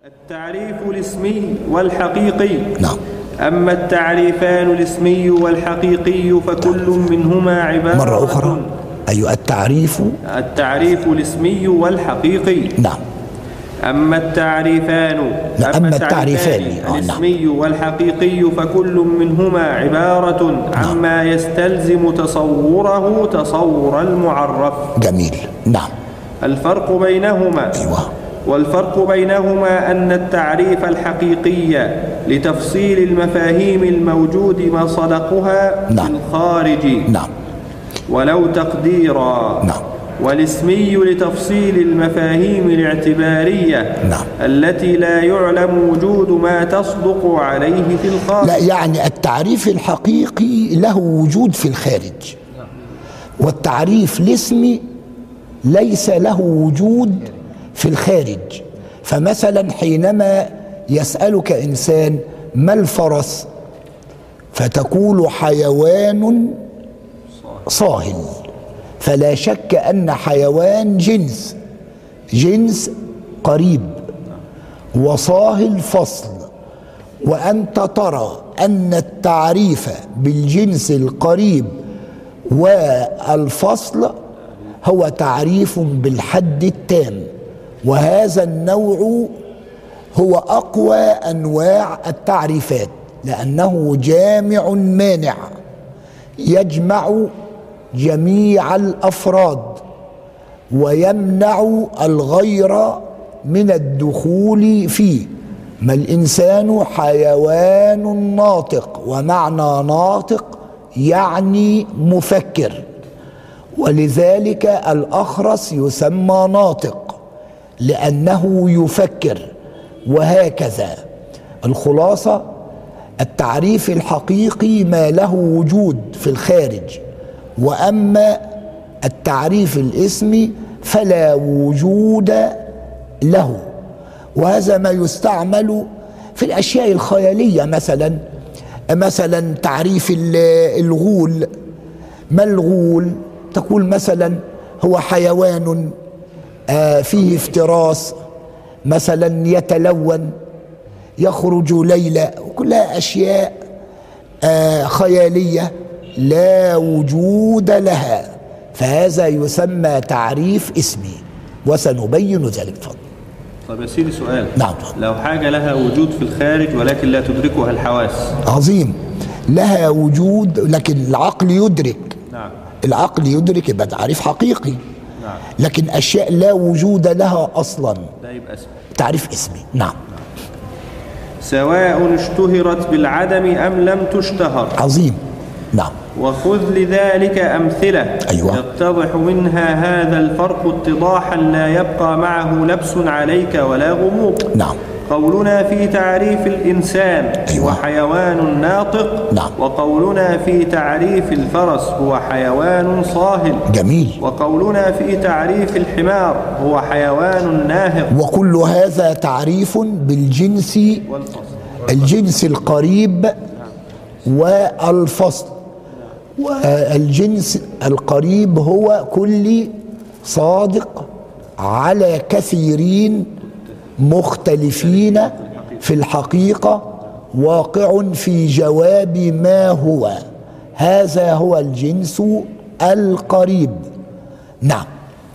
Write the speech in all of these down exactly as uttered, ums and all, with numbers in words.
التعريف الاسمي والحقيقي. نعم. أما التعريفان الاسمي والحقيقي فكل منهما عبارة مرة أخرى. أيوة. التعريف التعريف الاسمي والحقيقي. نعم. أما التعريفان أما التعريفان الاسمي والحقيقي فكل منهما عبارة عما يستلزم تصوره تصور المعرف. جميل. نعم. الفرق بينهما. أيوة. والفرق بينهما أن التعريف الحقيقي لتفصيل المفاهيم الموجود مصدقها نعم. في الخارج. نعم. ولو تقديرا. نعم. والاسمي لتفصيل المفاهيم الاعتبارية. نعم. التي لا يعلم وجود ما تصدق عليه في الخارج. لا، يعني التعريف الحقيقي له وجود في الخارج، والتعريف الاسمي ليس له وجود في الخارج. فمثلا حينما يسألك إنسان ما الفرس فتقول حيوان صاهل، فلا شك أن حيوان جنس جنس قريب، وصاهل فصل. وأنت ترى أن التعريف بالجنس القريب والفصل هو تعريف بالحد التام، وهذا النوع هو أقوى أنواع التعريفات، لأنه جامع مانع يجمع جميع الأفراد ويمنع الغير من الدخول فيه. ما الإنسان حيوان ناطق، ومعنى ناطق يعني مفكر، ولذلك الأخرس يسمى ناطق لأنه يفكر، وهكذا. الخلاصة التعريف الحقيقي ما له وجود في الخارج، وأما التعريف الاسمي فلا وجود له. وهذا ما يستعمل في الأشياء الخيالية، مثلا مثلا تعريف الغول. ما الغول؟ تقول مثلا هو حيوان فيه افتراس، مثلا يتلون، يخرج ليلا، كلها أشياء خيالية لا وجود لها، فهذا يسمى تعريف اسمي، وسنبين ذلك. تفضل. طب يا سيدي سؤال. نعم. لو حاجة لها وجود في الخارج ولكن لا تدركها الحواس. عظيم. لها وجود لكن العقل يدرك. نعم. العقل يدرك يبقى تعريف حقيقي. نعم. لكن أشياء لا وجود لها أصلا ده يبقى اسمي. تعريف اسمي. نعم. سواء اشتهرت بالعدم أم لم تشتهر. عظيم. نعم. وخذ لذلك أمثلة. أيوة. يتضح منها هذا الفرق اتضاحا لا يبقى معه لبس عليك ولا غموض. نعم. قولنا في تعريف الإنسان أيوة. هو حيوان ناطق. نعم. وقولنا في تعريف الفرس هو حيوان صاهل. جميل. وقولنا في تعريف الحمار هو حيوان ناهق. وكل هذا تعريف بالجنس والفصل. الجنس القريب والفصل. والجنس القريب هو كل صادق على كثيرين مختلفين في الحقيقة، واقع في جواب ما هو، هذا هو الجنس القريب. نعم.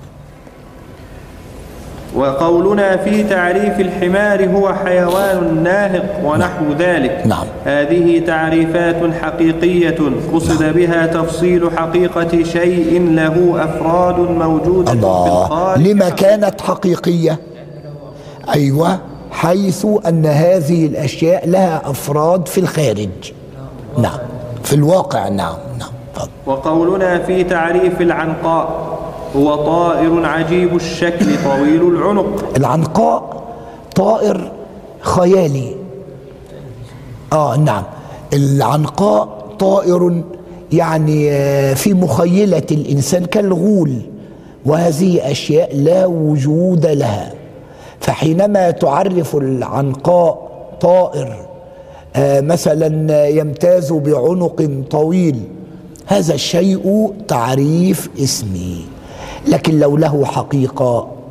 وقولنا في تعريف الحمار هو حيوان ناهق ونحو نعم. ذلك. نعم. هذه تعريفات حقيقية قصد نعم. بها تفصيل حقيقة شيء له أفراد موجودة الله. في الخارج. لما كانت حقيقية؟ أيوة، حيث أن هذه الأشياء لها أفراد في الخارج. نعم. في الواقع. نعم. نعم. فضل. وقولنا في تعريف العنقاء هو طائر عجيب الشكل طويل العنق. العنقاء طائر خيالي. آه نعم. العنقاء طائر يعني في مخيلة الإنسان كالغول، وهذه أشياء لا وجود لها. فحينما تعرف العنقاء طائر آه مثلا يمتاز بعنق طويل، هذا الشيء تعريف اسمي. لكن لو له حقيقة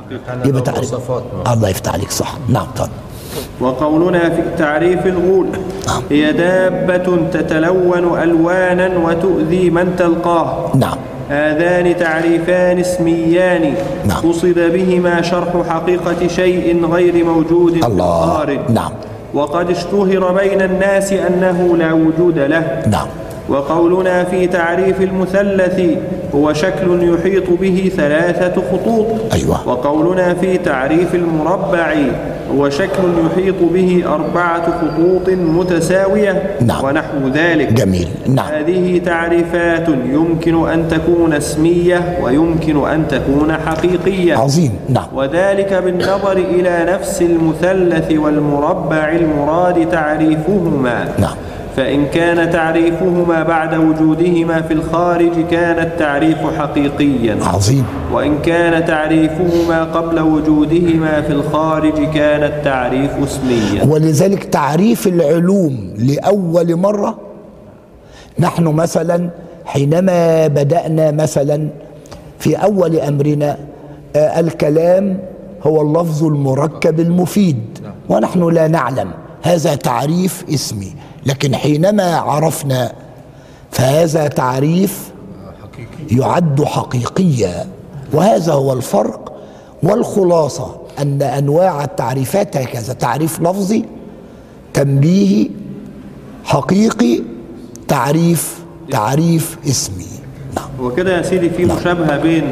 يبقى تعريف. الله يفتح عليك، صح. نعم طبعا. وقولنا في تعريف الغول هي دابة تتلون ألوانا وتؤذي من تلقاه. نعم. هذان تعريفان اسميان نعم. قصد بهما شرح حقيقة شيء غير موجود في الخارج. نعم. وقد اشتهر بين الناس أنه لا وجود له. نعم. وقولنا في تعريف المثلث هو شكل يحيط به ثلاثة خطوط. أيوة. وقولنا في تعريف المربع هو شكل يحيط به أربعة خطوط متساوية. نعم. ونحو ذلك. جميل. نعم. هذه تعريفات يمكن أن تكون اسمية ويمكن أن تكون حقيقية. عظيم. نعم. وذلك بالنظر إلى نفس المثلث والمربع المراد تعريفهما. نعم. فإن كان تعريفهما بعد وجودهما في الخارج كان التعريف حقيقيا. عظيم. وإن كان تعريفهما قبل وجودهما في الخارج كان التعريف اسميا. ولذلك تعريف العلوم لأول مرة، نحن مثلا حينما بدأنا مثلا في أول أمرنا آه الكلام هو اللفظ المركب المفيد، ونحن لا نعلم، هذا تعريف اسمي. لكن حينما عرفنا فهذا تعريف يعد حقيقيا، وهذا هو الفرق. والخلاصة أن أنواع التعريفات هكذا: تعريف لفظي، تنبيهي، حقيقي، تعريف تعريف اسمي. نعم. وكده يا سيدي في مشابهة بين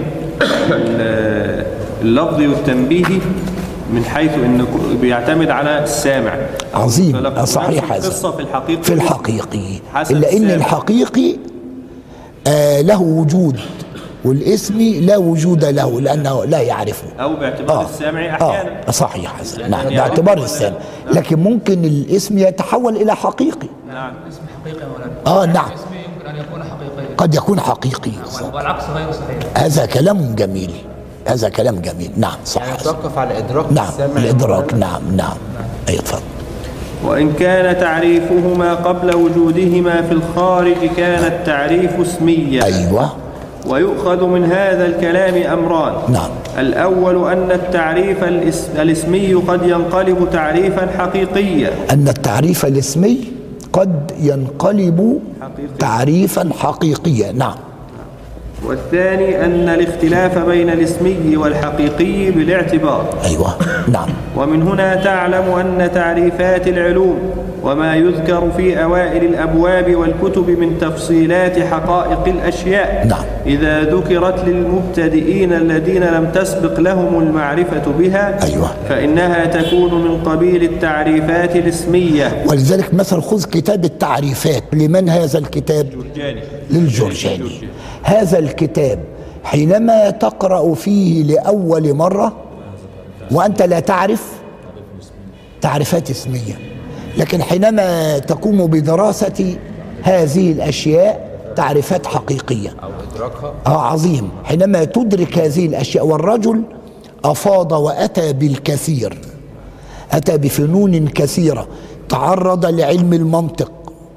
اللفظي والتنبيهي من حيث انه بيعتمد على السامع. عظيم. صحيح. هذا في الحقيقي في الحقيقي الا ان الحقيقي آه له وجود، والاسمي لا وجود له لانه لا يعرفه، او باعتبار آه. السامع احيانا. آه. صحيح. هذا نعم باعتبار السامع. نعم. لكن ممكن الاسم يتحول الى حقيقي. نعم. اسم حقيقي ولا اه نعم اسم يمكن ان يكون حقيقيا، قد يكون حقيقي، والعكس غير صحيح. هذا كلام جميل، هذا كلام جميل. نعم صح. يعني يتوقف على إدراك نعم السامع. الإدراك. نعم نعم. أي تفضل. وإن كان تعريفهما قبل وجودهما في الخارج كان التعريف اسميا. أيوة. ويؤخذ من هذا الكلام أمران. نعم. الأول أن التعريف الاسمي قد ينقلب تعريفا حقيقيا. أن التعريف الاسمي قد ينقلب حقيقي. تعريفا حقيقيا. نعم. والثاني أن الاختلاف بين الاسمي والحقيقي بالاعتبار. أيوة. نعم. ومن هنا تعلم أن تعريفات العلوم وما يذكر في أوائل الأبواب والكتب من تفصيلات حقائق الأشياء نعم. إذا ذكرت للمبتدئين الذين لم تسبق لهم المعرفة بها. أيوة. فإنها تكون من قبيل التعريفات الاسمية. ولذلك مثلا خذ كتاب التعريفات. لمن هذا الكتاب؟ جرجاني. للجرجاني. هذا الكتاب حينما تقرأ فيه لأول مرة وأنت لا تعرف تعريفات اسمية، لكن حينما تقوم بدراسة هذه الأشياء تعريفات حقيقية أو إدراكها. آه عظيم. حينما تدرك هذه الأشياء، والرجل أفاض وأتى بالكثير، أتى بفنون كثيرة، تعرض لعلم المنطق،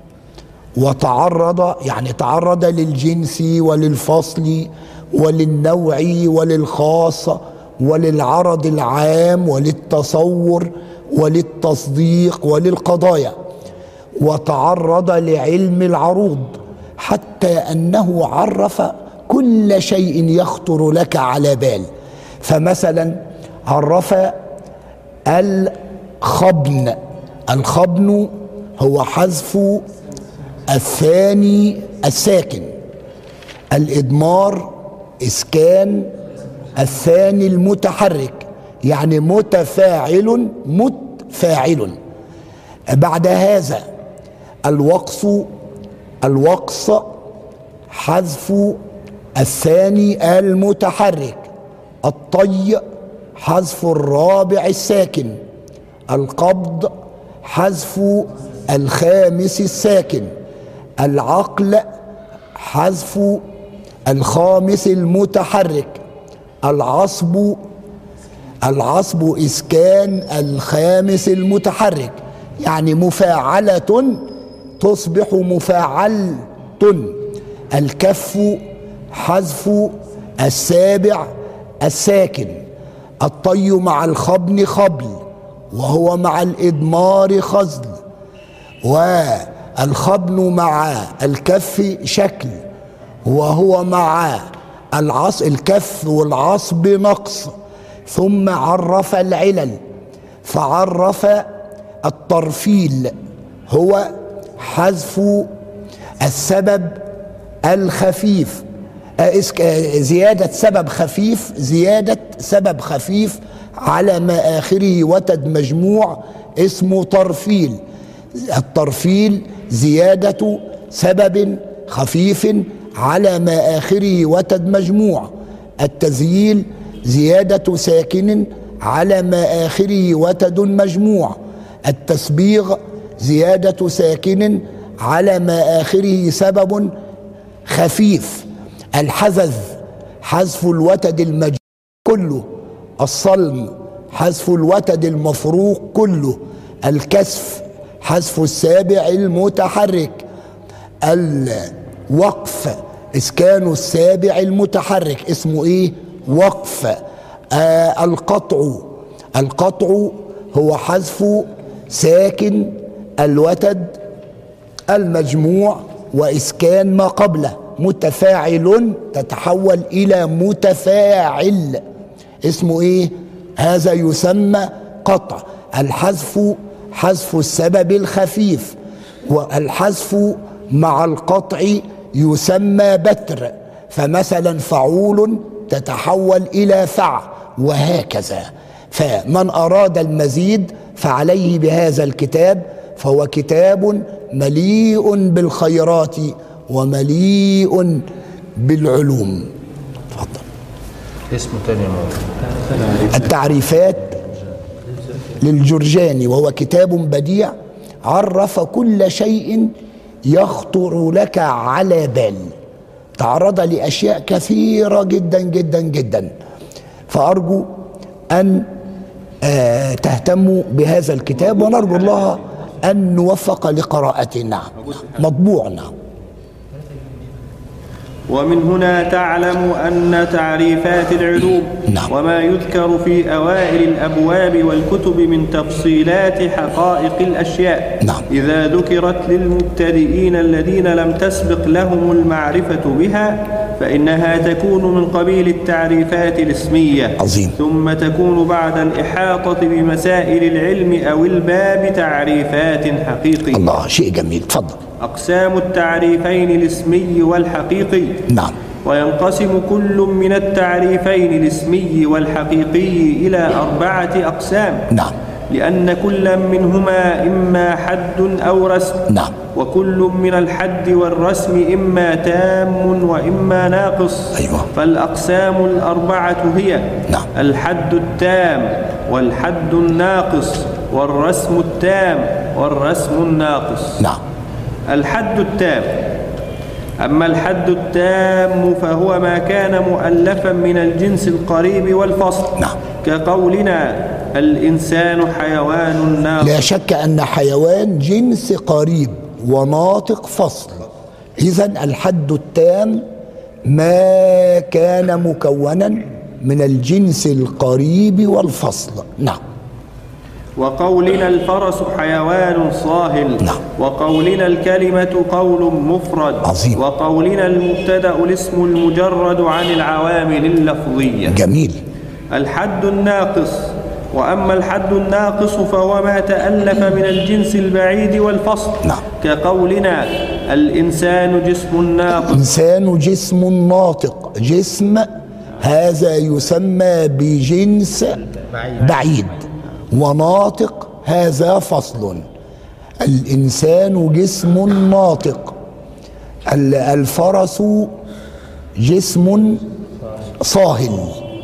وتعرض يعني تعرض للجنس وللفصل وللنوع وللخاص وللعرض العام وللتصور وللتصديق وللقضايا، وتعرض لعلم العروض، حتى أنه عرف كل شيء يخطر لك على بال. فمثلا عرف الخبن. الخبن هو حذف الثاني الساكن. الإضمار إسكان الثاني المتحرك، يعني متفاعل متفاعل. بعد هذا الوقص. الوقص حذف الثاني المتحرك. الطي حذف الرابع الساكن. القبض حذف الخامس الساكن. العقل حذف الخامس المتحرك. العصب العصب إسكان الخامس المتحرك، يعني مفاعلة تصبح مفاعلة. الكف حذف السابع الساكن. الطي مع الخبن خبل، وهو مع الإضمار خزل، والخبن مع الكف شكل، وهو مع العص الكف والعصب نقص. ثم عرف العلل فعرف الترفيل هو حذف السبب الخفيف، زيادة سبب خفيف زيادة سبب خفيف على ما آخره وتد مجموع اسمه ترفيل. الترفيل زيادة سبب خفيف على ما آخره وتد مجموع. التذييل زيادة ساكن على ما آخره وتد مجموع. التسبيغ زيادة ساكن على ما آخره سبب خفيف. الحذذ حذف الوتد المجموع كله. الصلم حذف الوتد المفروق كله. الكسف حذف السابع المتحرك. الوقف اسكان السابع المتحرك اسمه ايه؟ وقف. آه القطع القطع هو حذف ساكن الوتد المجموع واسكان ما قبله. متفاعل تتحول الى متفاعل اسمه ايه؟ هذا يسمى قطع. الحذف حذف السبب الخفيف، والحذف مع القطع يسمى بتر. فمثلا فعول تتحول إلى فع، وهكذا. فمن أراد المزيد فعليه بهذا الكتاب، فهو كتاب مليء بالخيرات ومليء بالعلوم. تفضل. اسمه تاني يا مولانا؟ التعريفات للجرجاني، وهو كتاب بديع عرف كل شيء يخطر لك على بال. تعرض لأشياء كثيرة جدا جدا جدا، فأرجو أن آه تهتموا بهذا الكتاب، ونرجو الله أن نوفق لقراءته. نعم مطبوع. نعم. ومن هنا تعلم أن تعريفات العلوم نعم. وما يذكر في أوائل الأبواب والكتب من تفصيلات حقائق الأشياء نعم. إذا ذكرت للمبتدئين الذين لم تسبق لهم المعرفة بها فإنها تكون من قبيل التعريفات الاسمية. عظيم. ثم تكون بعد الإحاطة بمسائل العلم أو الباب تعريفات حقيقية. الله، شيء جميل. تفضل. أقسام التعريفين الاسمي والحقيقي. نعم. وينقسم كل من التعريفين الاسمي والحقيقي إلى أربعة أقسام. نعم. لأن كل منهما إما حد أو رسم. نعم. وكل من الحد والرسم إما تام وإما ناقص. أيوة. فالأقسام الأربعة هي نعم. الحد التام والحد الناقص والرسم التام والرسم الناقص. نعم. الحد التام. أما الحد التام فهو ما كان مؤلفا من الجنس القريب والفصل. نعم. كقولنا الإنسان حيوان ناطق. لا شك أن حيوان جنس قريب وناطق فصل. إذن الحد التام ما كان مكونا من الجنس القريب والفصل. نعم. وقولنا الفرس حيوان صاهل. نعم. وقولنا الكلمة قول مفرد. عظيم. وقولنا المبتدأ الاسم المجرد عن العوامل اللفظية. جميل. الحد الناقص. وأما الحد الناقص فهو ما تألف من الجنس البعيد والفصل. نعم. كقولنا الإنسان جسم ناطق. إنسان جسم ناطق. جسم هذا يسمى بجنس بعيد، وناطق هذا فصل. الإنسان جسم ناطق. الفرس جسم صاهل،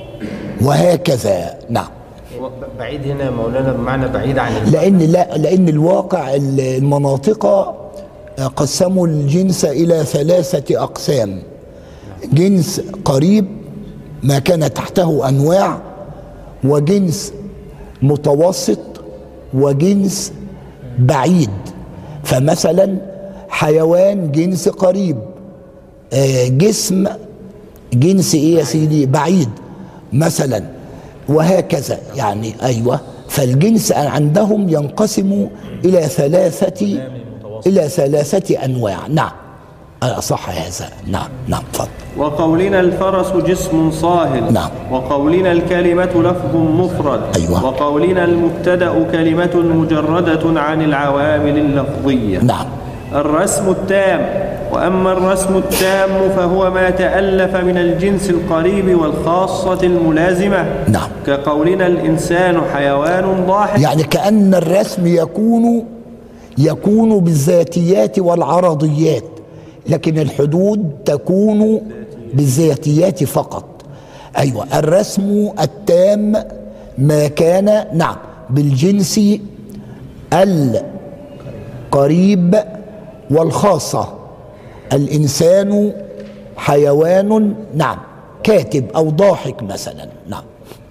وهكذا. نعم. بعيد هنا يا مولانا بمعنى بعيد عن لأن لا لأن الواقع المناطق قسموا الجنس إلى ثلاثة أقسام. جنس قريب ما كان تحته أنواع، وجنس متوسط، وجنس بعيد. فمثلا حيوان جنس قريب، جسم جنس ايه يا سيدي؟ بعيد. مثلا وهكذا يعني. أيوة، فالجنس عندهم ينقسم إلى ثلاثة إلى ثلاثة أنواع. نعم صح هذا. نعم نعم فضل. وقولنا الفرس جسم صاهل. نعم. وقولنا الكلمة لفظ مفرد. أيوة. وقولنا المبتدأ كلمة مجردة عن العوامل اللفظية. نعم. الرسم التام. وأما الرسم التام فهو ما تألف من الجنس القريب والخاصة الملازمة. نعم. كقولنا الإنسان حيوان ضاحك. يعني كأن الرسم يكون يكون بالذاتيات والعرضيات، لكن الحدود تكون بالذاتيات فقط. أيوة، الرسم التام ما كان نعم بالجنس القريب والخاصة. الإنسان حيوان نعم كاتب أو ضاحك مثلا. نعم.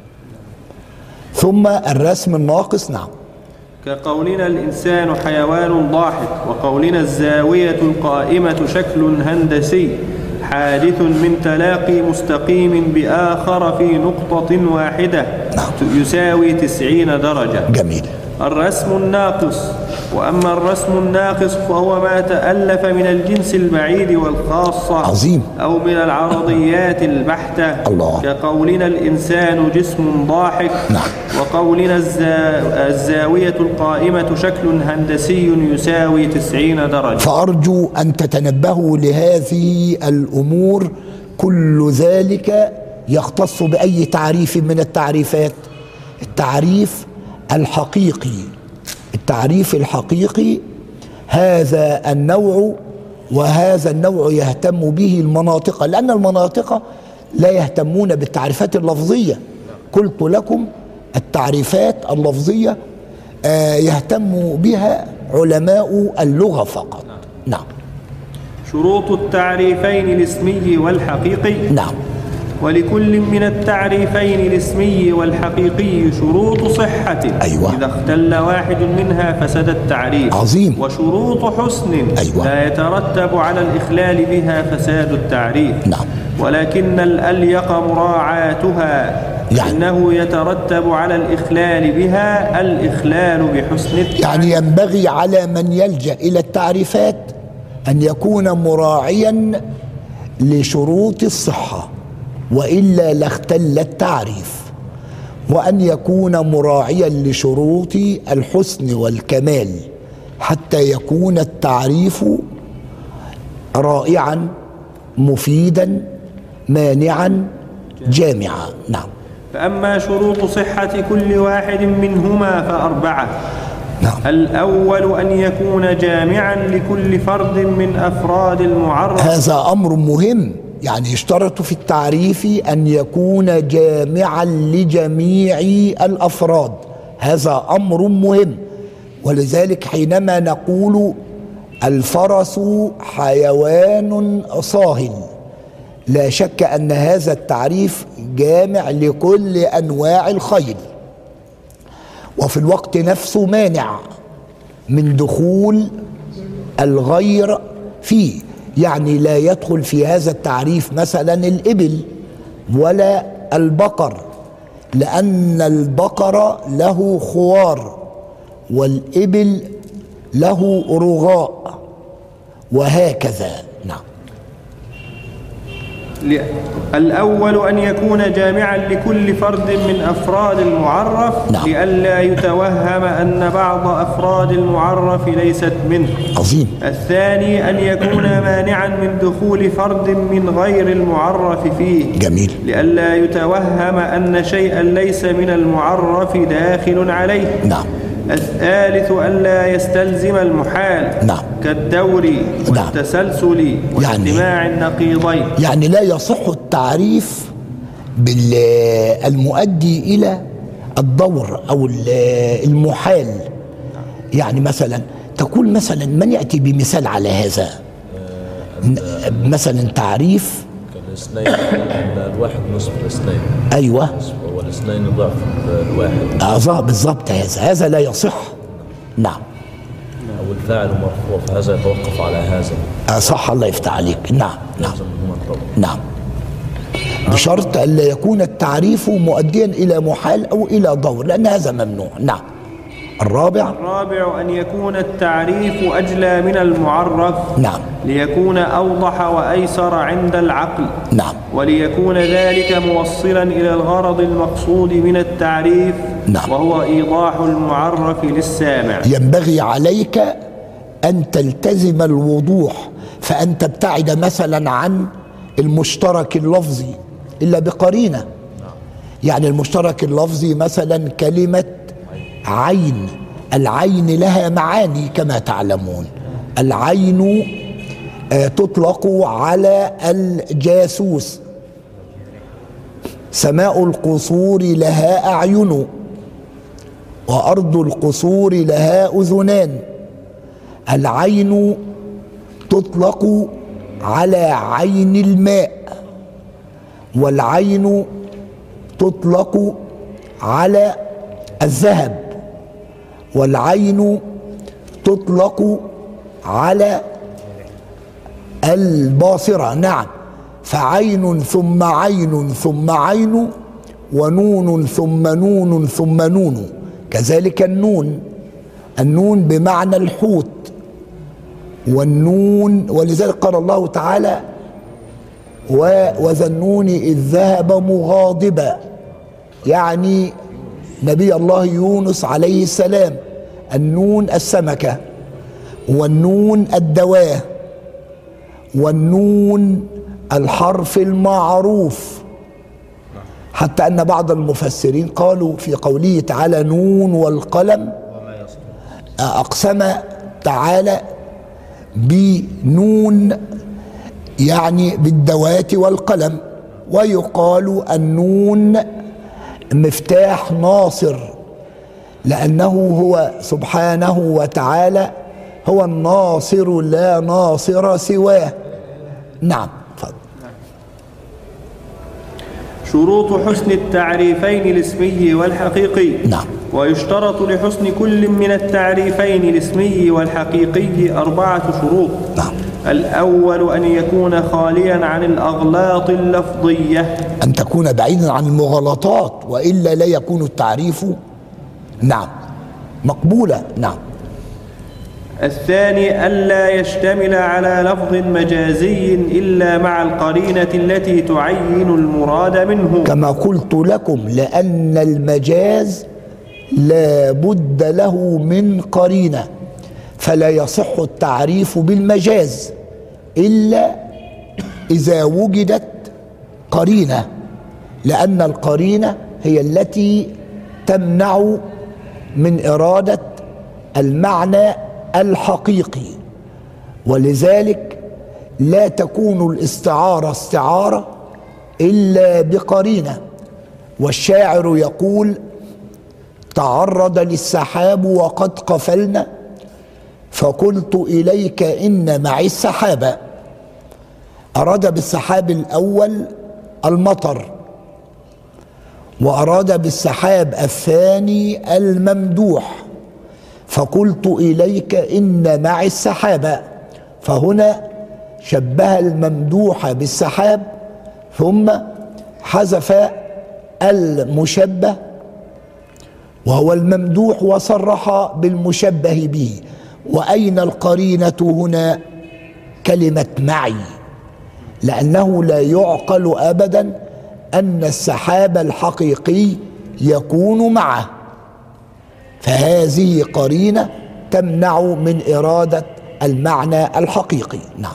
ثم الرسم الناقص. نعم. كقولنا الإنسان حيوان ضاحك. وقولنا الزاوية القائمة شكل هندسي حادث من تلاقي مستقيم بآخر في نقطة واحدة. نعم. يساوي تسعين درجة. جميل. الرسم الناقص. وأما الرسم الناقص فهو ما تألف من الجنس البعيد والخاصة. عظيم. أو من العرضيات البحتة. الله. كقولنا الإنسان جسم ضاحك. نعم. وقولنا الزا... الزاوية القائمة شكل هندسي يساوي تسعين درجة. فأرجو أن تتنبهوا لهذه الأمور. كل ذلك يختص بأي تعريف من التعريفات. التعريف الحقيقي، التعريف الحقيقي هذا النوع، وهذا النوع يهتم به المناطق، لأن المناطق لا يهتمون بالتعريفات اللفظية. قلت لكم التعريفات اللفظية يهتم بها علماء اللغة فقط. نعم. شروط التعريفين الاسمي والحقيقي. نعم. ولكل من التعريفين الاسمي والحقيقي شروط صحة. أيوة. إذا اختل واحد منها فسد التعريف. عظيم. وشروط حسن. أيوة. لا يترتب على الإخلال بها فساد التعريف. نعم. ولكن الأليق مراعاتها، يعني إنه يترتب على الإخلال بها الإخلال بحسن التعريف. يعني ينبغي على من يلجأ إلى التعريفات أن يكون مراعيا لشروط الصحة، وإلا لاختل التعريف، وأن يكون مراعيا لشروط الحسن والكمال حتى يكون التعريف رائعا مفيدا مانعا جامعا. نعم. فأما شروط صحة كل واحد منهما فأربعة. نعم. الأول أن يكون جامعا لكل فرد من أفراد المعرف. هذا أمر مهم، يعني يشترط في التعريف أن يكون جامعا لجميع الأفراد. هذا أمر مهم، ولذلك حينما نقول الفرس حيوان صاهل، لا شك أن هذا التعريف جامع لكل أنواع الخيل، وفي الوقت نفسه مانع من دخول الغير فيه. يعني لا يدخل في هذا التعريف مثلا الإبل ولا البقر، لأن البقر له خوار والإبل له رغاء وهكذا. نعم. الأول أن يكون جامعا لكل فرد من أفراد المعرف. نعم. لئلا يتوهم أن بعض أفراد المعرف ليست منه. عظيم. الثاني أن يكون مانعا من دخول فرد من غير المعرف فيه. جميل. لئلا يتوهم أن شيئا ليس من المعرف داخل عليه. نعم. الثالث أن لا يستلزم المحال. نعم. كالدور والتسلسل واجتماع النقيضين. يعني لا يصح التعريف بالمؤدي إلى الدور أو المحال. يعني مثلا تقول مثلا، من يأتي بمثال على هذا؟ مثلا تعريف كالاثنين، الواحد نصف الاثنين. أيوة. والاثنين ضعف الواحد. آه بالضبط. هذا هذا لا يصح. نعم. أو الفاعل مرفوع، فهذا يتوقف على هذا. آه صح، الله يفتح عليك. نعم نعم نعم. بشرط ألا يكون التعريف مؤديا إلى محال أو إلى ضور، لأن هذا ممنوع. نعم. الرابع الرابع أن يكون التعريف أجلى من المعرف، نعم، ليكون أوضح وأيسر عند العقل، نعم، وليكون ذلك موصلا إلى الغرض المقصود من التعريف، نعم، وهو إيضاح المعرف للسامع. ينبغي عليك أن تلتزم الوضوح، فأن تبتعد مثلا عن المشترك اللفظي إلا بقرينة. يعني المشترك اللفظي مثلا كلمة عين، العين لها معاني كما تعلمون. العين تطلق على الجاسوس. سماء القصور لها أعين، وأرض القصور لها أذنان. العين تطلق على عين الماء، والعين تطلق على الذهب، والعين تطلق على الباصرة. نعم. فعين ثم عين ثم عين، ونون ثم نون ثم نون. كذلك النون، النون بمعنى الحوت، والنون، ولذلك قال الله تعالى وذا النون إذ ذهب مغاضبا، يعني نبي الله يونس عليه السلام. النون السمكة، والنون الدواء، والنون الحرف المعروف، حتى أن بعض المفسرين قالوا في قوله تعالى نون والقلم أقسم تعالى بنون يعني بالدوات والقلم. ويقال النون مفتاح ناصر، لأنه هو سبحانه وتعالى هو الناصر لا ناصر سواه. نعم. فضل. شروط حسن التعريفين الاسمي والحقيقي. نعم. ويشترط لحسن كل من التعريفين الاسمي والحقيقي أربعة شروط. نعم. الأول أن يكون خاليا عن الأغلاط اللفظية، أن تكون بعيدا عن المغالطات، وإلا لا يكون التعريف نعم مقبولا. نعم. الثاني ألا يشتمل على لفظ مجازي إلا مع القرينة التي تعين المراد منه، كما قلت لكم، لأن المجاز لا بد له من قرينة، فلا يصح التعريف بالمجاز إلا إذا وجدت قرينة، لأن القرينة هي التي تمنع من إرادة المعنى الحقيقي. ولذلك لا تكون الاستعارة استعارة إلا بقرينة. والشاعر يقول تعرض للسحاب وقد قفلنا، فقلت إليك إن معي السحابة. أراد بالسحاب الأول المطر، وأراد بالسحاب الثاني الممدوح، فقلت إليك إن معي السحابة. فهنا شبه الممدوح بالسحاب، ثم حذف المشبه وهو الممدوح وصرح بالمشبه به. وأين القرينة هنا؟ كلمة معي، لأنه لا يعقل أبدا أن السحاب الحقيقي يكون معه، فهذه قرينة تمنع من إرادة المعنى الحقيقي. نعم.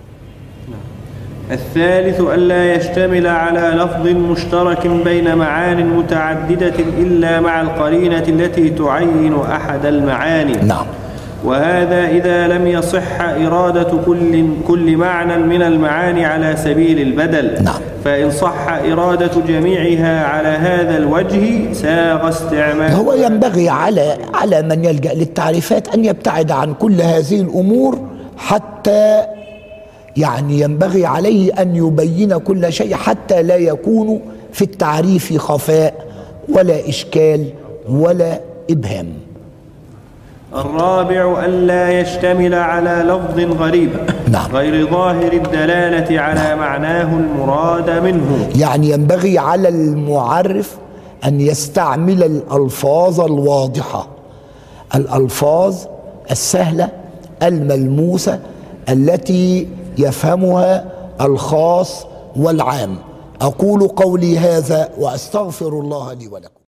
الثالث ألا يشتمل على لفظ مشترك بين معان متعددة إلا مع القرينة التي تعين أحد المعاني. نعم. وهذا إذا لم يصح إرادة كل, كل معنى من المعاني على سبيل البدل. نعم. فإن صح إرادة جميعها على هذا الوجه ساغ استعمال. هو ينبغي على على من يلجأ للتعريفات أن يبتعد عن كل هذه الأمور، حتى يعني ينبغي عليه أن يبين كل شيء حتى لا يكون في التعريف خفاء ولا إشكال ولا إبهام. الرابع ألا يشتمل على لفظ غريب. نعم. غير ظاهر الدلالة على نعم. معناه المراد منه. يعني ينبغي على المعرف أن يستعمل الألفاظ الواضحة، الألفاظ السهلة الملموسة التي يفهمها الخاص والعام. أقول قولي هذا وأستغفر الله لي ولكم.